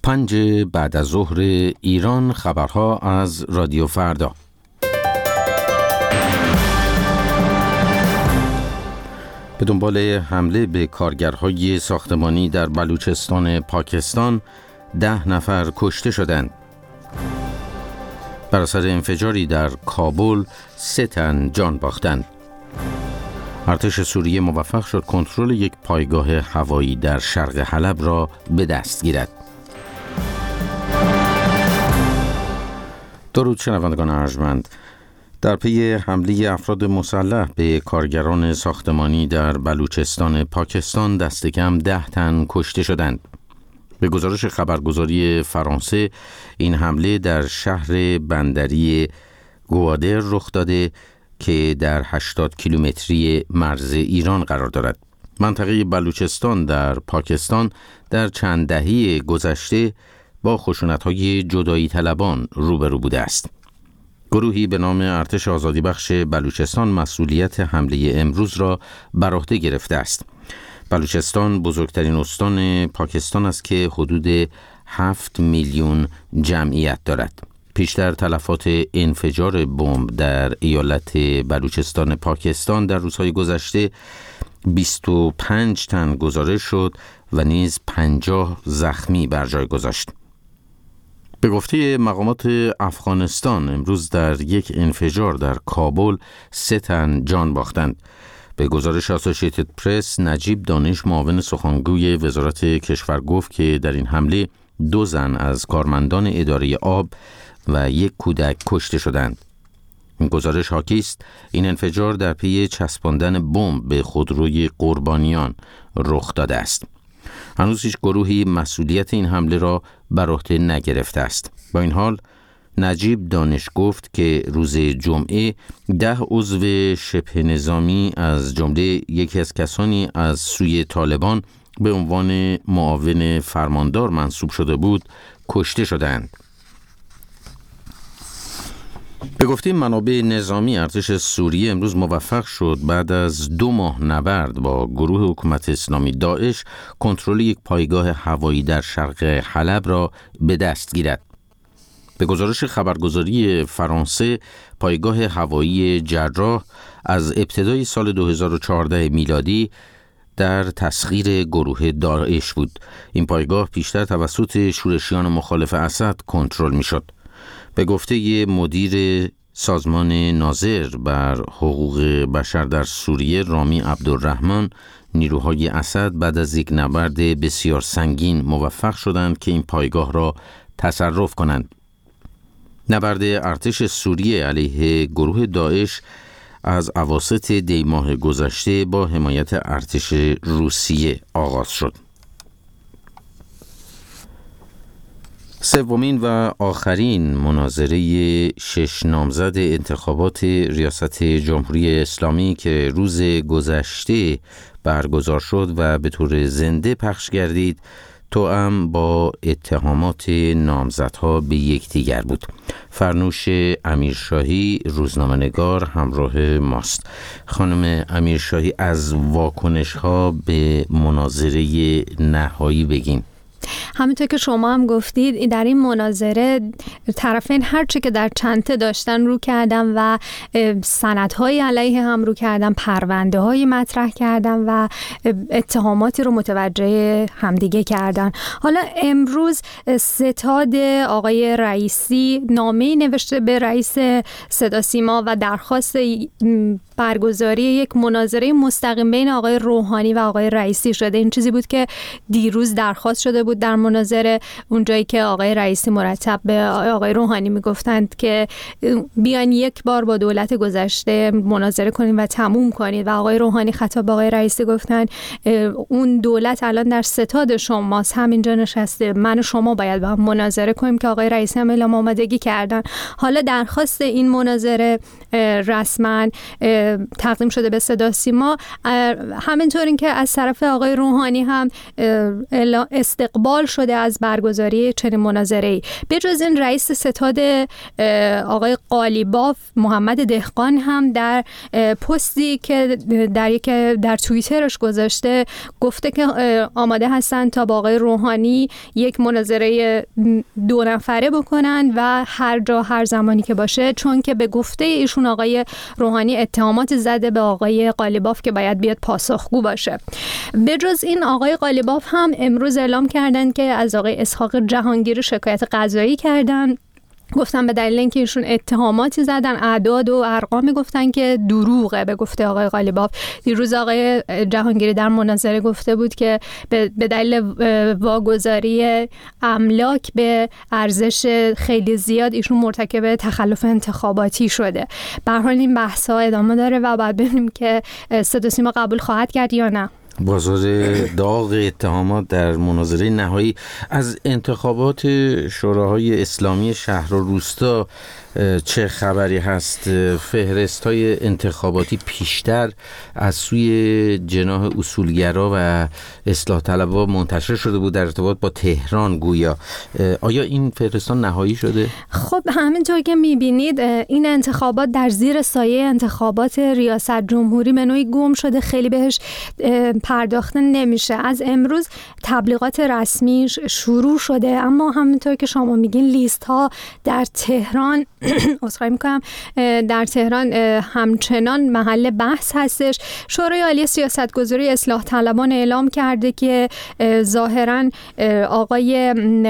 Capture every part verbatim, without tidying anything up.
پنج بعد از ظهر ایران، خبرها از رادیو فردا. به دنبال حمله به کارگرهای ساختمانی در بلوچستان پاکستان، ده نفر کشته شدند. بر اثر انفجاری در کابل، سه تن جان باختند. ارتش سوریه موفق شد کنترل یک پایگاه هوایی در شرق حلب را به دست گیرد. درود شنوندگان ارجمند. در پی حمله افراد مسلح به کارگران ساختمانی در بلوچستان پاکستان، دست کم ده تن کشته شدند. به گزارش خبرگزاری فرانسه، این حمله در شهر بندری گوادر رخ داده که در هشتاد کیلومتری مرز ایران قرار دارد. منطقه بلوچستان در پاکستان در چند دهه گذشته با خشونت‌های جدایی طلبان روبرو بوده است. گروهی به نام ارتش آزادی بخش بلوچستان مسئولیت حمله امروز را بر عهده گرفته است. بلوچستان بزرگترین استان پاکستان است که حدود هفت میلیون جمعیت دارد. پیشتر تلفات انفجار بمب در ایالت بلوچستان پاکستان در روزهای گذشته بیست و پنج تن گزارش شد و نیز پنجاه زخمی بر جای گذاشت. به گفته مقامات افغانستان، امروز در یک انفجار در کابل سه تن جان باختند. به گزارش اسوسییتد پرس، نجیب دانش، معاون سخنگوی وزارت کشور، گفت که در این حمله دو زن از کارمندان اداره آب و یک کودک کشته شدند. این گزارش حاکی است این انفجار در پی چسباندن بمب به خودروی قربانیان رخ داده است. هنوز هیچ گروهی مسئولیت این حمله را بر عهده نگرفته است. با این حال، نجیب دانش گفت که روز جمعه ده عضو شبه نظامی از جمله یکی از کسانی از سوی طالبان به عنوان معاون فرماندار منصوب شده بود کشته شدند. به گفته منابع نظامی، ارتش سوریه امروز موفق شد بعد از دو ماه نبرد با گروه حکومت اسلامی داعش کنترل یک پایگاه هوایی در شرق حلب را به دست گیرد. به گزارش خبرگزاری فرانسه، پایگاه هوایی جراح از ابتدای سال دو هزار و چهارده میلادی در تسخیر گروه داعش بود. این پایگاه پیشتر توسط شورشیان مخالف اسد کنترل می‌شد. به گفته مدیر سازمان ناظر بر حقوق بشر در سوریه، رامی عبدالرحمن، نیروهای اسد بعد از یک نبرد بسیار سنگین موفق شدند که این پایگاه را تصرف کنند. نبرد ارتش سوریه علیه گروه داعش از اواسط دی ماه گذشته با حمایت ارتش روسیه آغاز شد. سومین و آخرین مناظره شش نامزد انتخابات ریاست جمهوری اسلامی که روز گذشته برگزار شد و به طور زنده پخش گردید، توأم با اتهامات نامزدها به یکدیگر بود. فرنوش امیرشاهی، روزنامه‌نگار، همراه ماست. خانم امیرشاهی، از واکنش‌ها به مناظره نهایی بگین. همونطور که شما هم گفتید، در این مناظره طرفین هرچه که در چنته داشتن رو کردن و سندهای علیه هم رو کردن، پرونده های مطرح کردن و اتهاماتی رو متوجه همدیگه کردن. حالا امروز ستاد آقای رئیسی نامه‌ای نوشته به رئیس صدا سیما و درخواست برگزاری یک مناظره مستقیم بین آقای روحانی و آقای رئیسی شده. این چیزی بود که دیروز درخواست شده بود در مناظره، اونجایی که آقای رئیسی مرتب به آقای روحانی میگفتند که بیان یک بار با دولت گذشته مناظره کنید و تموم کنید، و آقای روحانی خطاب به آقای رئیسی گفتند اون دولت الان در ستاد شماست، همینجا نشسته، من و شما باید با هم مناظره کنیم، که آقای رئیسی هم اعلام آمادگی کردن. حالا درخواست این مناظره رسما تقدیم شده به صدا سیما، همینطور این که از طرف آقای روحانی هم استقبال شده از برگزاری چنین مناظره‌ای. به جز این رئیس ستاد آقای قالیباف محمد دهقان هم در پستی که در یک در توییترش گذاشته گفته که آماده هستن تا با آقای روحانی یک مناظره دو نفره بکنن و هر جا هر زمانی که باشه، چون که به گفته ایشون آقای روحانی اتهامات زده به آقای قالیباف که باید بیاد پاسخگو باشه. به جز این آقای قالیباف هم امروز اعلام کردن که از آقای اسحاق جهانگیری شکایت قضایی کردن. گفتن به دلیل اینکه ایشون اتهاماتی زدن، اعداد و ارقامی گفتن که دروغه به گفته آقای قالیباف. دیروز آقای جهانگیری در مناظره گفته بود که به دلیل واگذاری املاک به ارزش خیلی زیاد ایشون مرتکب تخلف انتخاباتی شده. به هر حال این بحث‌ها ادامه داره و بعد ببینیم که صدا سیما قبول خواهد کرد یا نه. بازار داغ اتهامات در مناظره نهایی. از انتخابات شوراهای اسلامی شهر و روستا چه خبری هست؟ فهرست‌های انتخاباتی پیشتر از سوی جناح اصولگرا و اصلاح طلبها منتشر شده بود در ارتباط با تهران گویا. آیا این فهرستان نهایی شده؟ خب همینطور که می‌بینید این انتخابات در زیر سایه انتخابات ریاست جمهوری به نوعی گم شده، خیلی بهش پرداخته نمیشه. از امروز تبلیغات رسمی شروع شده، اما همینطور که شما میگین لیست ها در تهران عذرخواهی میکنم در تهران همچنان محل بحث هستش. شورای عالی سیاستگذاری اصلاح طلبان اعلام کرده که ظاهرا آقای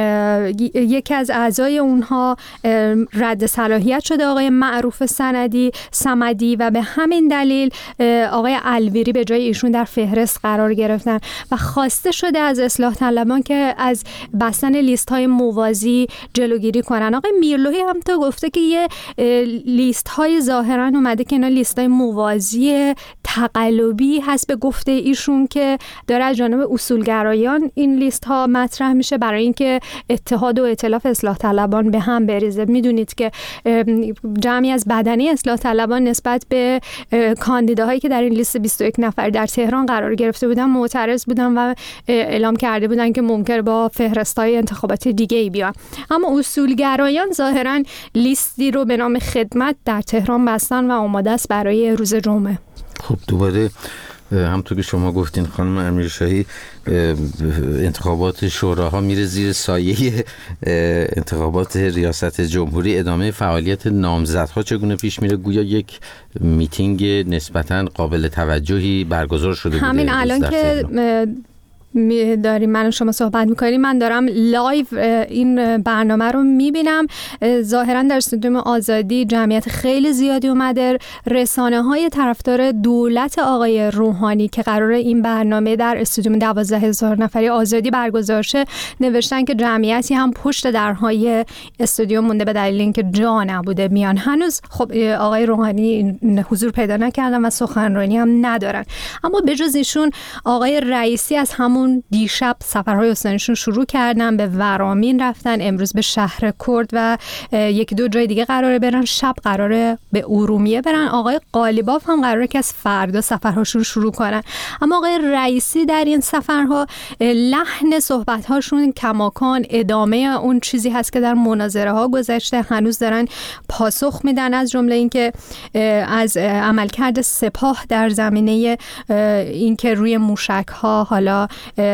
یکی از اعضای اونها رد صلاحیت شده، آقای معروف سندی صمدی، و به همین دلیل آقای الویری به جای ایشون در فهرست قرار گرفتن و خواسته شده از اصلاح طلبان که از بستن لیست های موازی جلوگیری کنن. آقای میرلوحی هم تا گفته که یه لیست های ظاهرا اومده که اینا لیست های موازی تقلبی هست به گفته ایشون که داره از جانب اصولگرایان این لیست ها مطرح میشه برای اینکه اتحاد و ائتلاف اصلاح طلبان به هم بریزه. میدونید که جمعی از بدنه اصلاح طلبان نسبت به کاندیداهایی که در این لیست بیست و یک نفر در تهران قرار گرفته بودن معترض بودن و اعلام کرده بودن که ممکن با فهرست‌های انتخاباتی دیگه ای بیان. اما اصولگرایان ظاهراً لیستی رو به نام خدمت در تهران بستن و آماده است برای روز جمعه. خب دوباره همونطور که شما گفتین خانم امیرشاهی، انتخابات شوراها میره زیر سایه انتخابات ریاست جمهوری. ادامه فعالیت نامزدها چگونه پیش میره؟ گویا یک میتینگ نسبتاً قابل توجهی برگزار شده بوده. همین الان که می داریم من و شما صحبت میکنیم، من دارم لایو این برنامه رو میبینم. ظاهرا در استودیوم آزادی جمعیت خیلی زیادی اومده. رسانه های طرفدار دولت آقای روحانی که قراره این برنامه در استودیوم دوازده هزار نفری آزادی برگزار شه نوشتن که جمعیتی هم پشت درهای استودیوم مونده به دلیل اینکه جا نبوده میان. هنوز خب آقای روحانی حضور پیدا نکردن و سخنرانی هم ندارن. اما بجز ایشون آقای رئیسی از همون دیشب سفرهای استانیشون شروع کردن، به ورامین رفتن، امروز به شهر کرد و یک دو جای دیگه قراره برن. شب قراره به ارومیه برن. آقای قالیباف هم قراره که از فردا سفرهاشون شروع کنن. اما آقای رئیسی در این سفرها لحن صحبت‌هاشون کماکان ادامه اون چیزی هست که در مناظره ها گذشته. هنوز دارن پاسخ میدن، از جمله اینکه از عملکرد سپاه در زمینه اینکه روی موشک ها حالا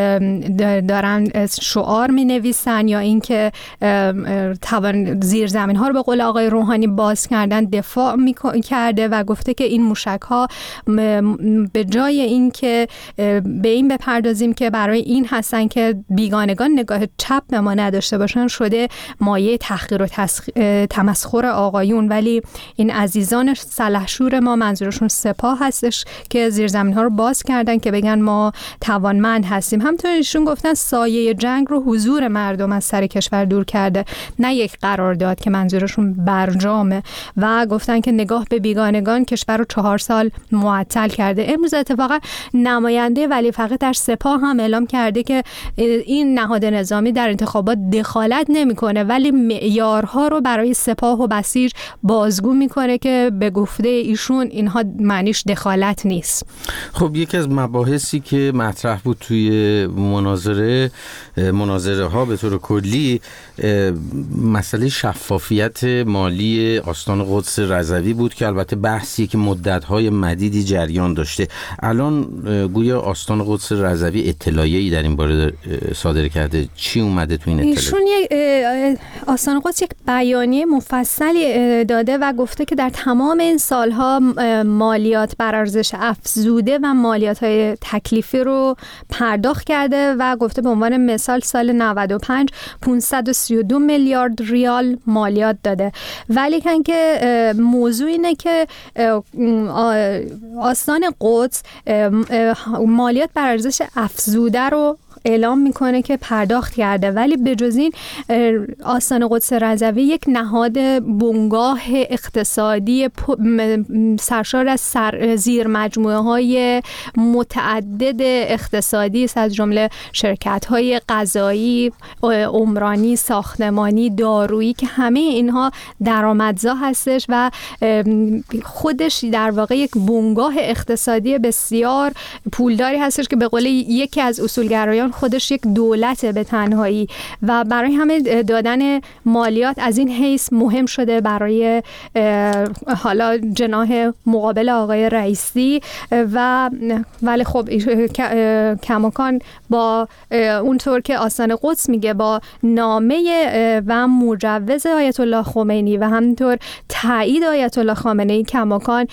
دارن شعار می نویسن یا اینکه توان زیر زمین ها رو به قول آقای روحانی باز کردن دفاع می کرده و گفته که این موشک ها به جای اینکه به این بپردازیم که برای این هستن که بیگانگان نگاه چپ به ما نداشته باشن، شده مایه تحقیر و تمسخر آقایون. ولی این عزیزان سلحشور ما، منظورشون سپاه هستش، که زیر زمین ها رو باز کردن که بگن ما توانمند هستیم. هستیم. همونطور ایشون گفتن سایه جنگ رو حضور مردم از سر کشور دور کرده، نه یک قرارداد که منظورشون برجامه، و گفتن که نگاه به بیگانگان کشور رو چهار سال معطل کرده. امروز اتفاقا نماینده ولی فقط در سپاه هم اعلام کرده که این نهاد نظامی در انتخابات دخالت نمیکنه، ولی معیارها رو برای سپاه و بسیج بازگو میکنه که به گفته ایشون اینها معنیش دخالت نیست. خب یکی از مباحثی که مطرح بود توی مناظره مناظره ها به طور کلی مسئله شفافیت مالی آستان قدس رضوی بود که البته بحثی که مدت‌های مدیدی جریان داشته. الان گویا آستان قدس رضوی اطلاعیه‌ای در این باره صادر کرده. چی اومده تو این اطلاعیه؟ ایشون یک آستان قدس یک بیانیه مفصلی داده و گفته که در تمام این سالها مالیات بر ارزش افزوده و مالیات‌های تکلیفی رو پرداخت کرده و گفته به عنوان مثال سال نود و پنج پانصد و سی و دو میلیارد ریال مالیات داده. ولی کن که موضوع اینه که آستان قدس مالیات بر ارزش افزوده رو اعلام میکنه که پرداخت کرده، ولی به جز این آستان قدس رضوی یک نهاد بنگاه اقتصادی سرشار از سر زیر مجموعه های متعدد اقتصادی است، از جمله شرکت های غذایی، عمرانی، ساختمانی، دارویی که همه اینها درآمدزا هستش و خودش در واقع یک بنگاه اقتصادی بسیار پولداری هستش که به قول یکی از اصولگرایان خودش یک دولته به تنهایی و برای همه دادن مالیات از این حیث مهم شده برای حالا جناح مقابل آقای رئیسی. و ولی خب کماکان با اونطور که آستان قدس میگه با نامه و مجوز آیت الله خمینی و همینطور تایید آیت الله خامنه‌ای کماکان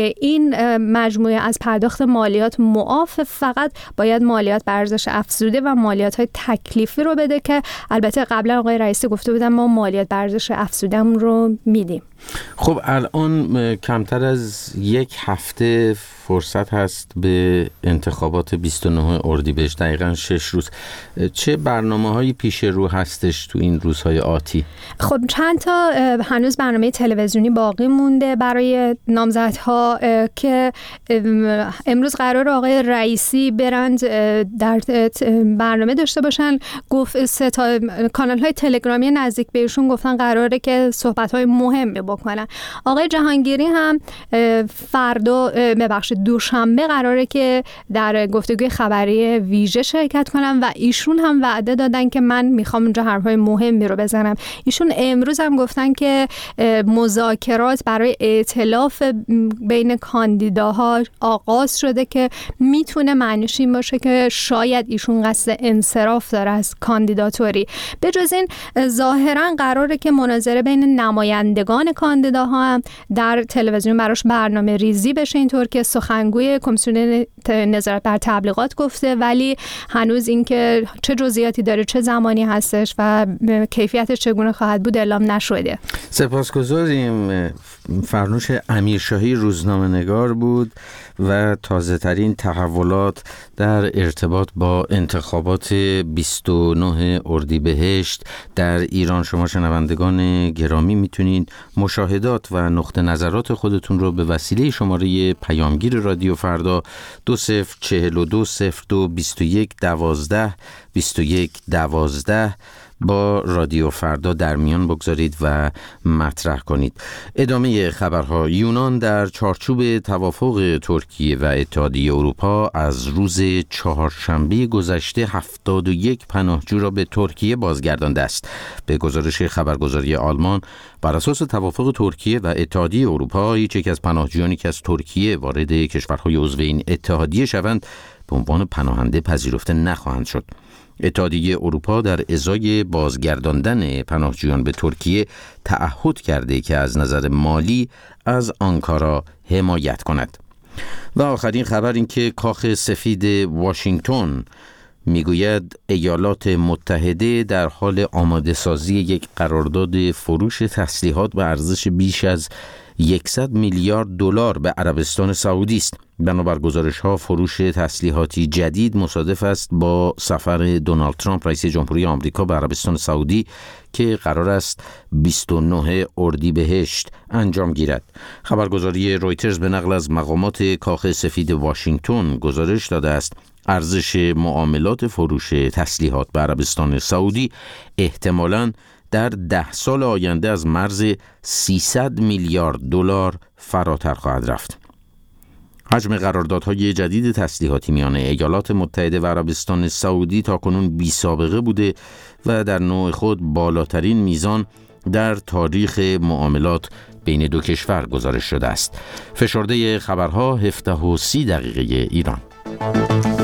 این مجموعه از پرداخت مالیات معاف، فقط باید مالیات بر ارزش افزوده و مالیات های تکلیفی رو بده که البته قبلا آقای رئیسی گفته بودن ما مالیات بر ارزش افزوده رو میدیم. خب الان کمتر از یک هفته فرصت هست به انتخابات بیست و نه اردیبهشت، دقیقاً شش روز. چه برنامه‌هایی پیش رو هستش تو این روزهای آتی؟ خب چند تا هنوز برنامه تلویزیونی باقی مونده برای نامزدها که امروز قرار آقای رئیسی برند در برنامه داشته باشن. گفت سه تا کانال‌های تلگرامی نزدیک بهشون گفتن قراره که صحبت‌های مهمی بکنن. آقای جهانگیری هم فردا ببخشید دوشنبه قراره که در گفتگوی خبری ویژه شرکت کنم و ایشون هم وعده دادن که من میخوام اونجا حرفای مهمی رو بزنم. ایشون امروز هم گفتن که مذاکرات برای ائتلاف بین کاندیداها آغاز شده که میتونه معنیش این باشه که شاید ایشون قصد انصراف داره از کاندیداتوری. به جز این ظاهرا قراره که مناظره بین نمایندگان کاندیداها هم در تلویزیون براش برنامه ریزی بشه، اینطور که سخنگوی کمیسیون نظارت بر تبلیغات گفته، ولی هنوز اینکه چه جزئیاتی داره، چه زمانی هستش و کیفیتش چگونه خواهد بود اعلام نشده. سپاسگزاریم. فرنوش امیرشاهی روزنامه‌نگار بود و تازه ترین تحولات در ارتباط با انتخابات بیست و نه اردیبهشت در ایران. شما شنوندگان گرامی میتونید مشاهدات و نقطه نظرات خودتون رو به وسیله شماره پیامگیر رادیو فردا دو صفر چهل و دو صفر دو بیست و یک دوازده بیست و یک دوازده با رادیو فردا در میان بگذارید و مطرح کنید. ادامه خبرها. یونان در چارچوب توافق ترکیه و اتحادیه اروپا از روز چهارشنبه گذشته هفتاد و یک پناهجو را به ترکیه بازگردانده است. به گزارش خبرگزاری آلمان، بر اساس توافق ترکیه و اتحادیه اروپا، هیچ یک از پناهجویانی که از ترکیه وارد کشورهای عضو این اتحادیه شوند به عنوان پناهنده پذیرفته نخواهند شد. اتحادیه اروپا در ازای بازگرداندن پناهجویان به ترکیه تعهد کرده که از نظر مالی از آنکارا حمایت کند. و آخرین خبر این که کاخ سفید واشنگتن میگوید ایالات متحده در حال آماده سازی یک قرارداد فروش تسلیحات به ارزش بیش از صد میلیارد دلار به عربستان سعودی است. بنابر گزارش‌ها فروش تسلیحاتی جدید مصادف است با سفر دونالد ترامپ رئیس جمهوری آمریکا به عربستان سعودی که قرار است بیست و نه اردیبهشت انجام گیرد. خبرگزاری رویترز به نقل از مقامات کاخ سفید واشنگتن گزارش داده است ارزش معاملات فروش تسلیحات به عربستان سعودی احتمالاً در ده سال آینده از مرز سیصد میلیارد دلار فراتر خواهد رفت. حجم قراردادهای جدید تسلیحاتی میان ایالات متحده و عربستان سعودی تاکنون بی سابقه بوده و در نوع خود بالاترین میزان در تاریخ معاملات بین دو کشور گزارش شده است. فشرده خبرها هفده و سی دقیقه ایران.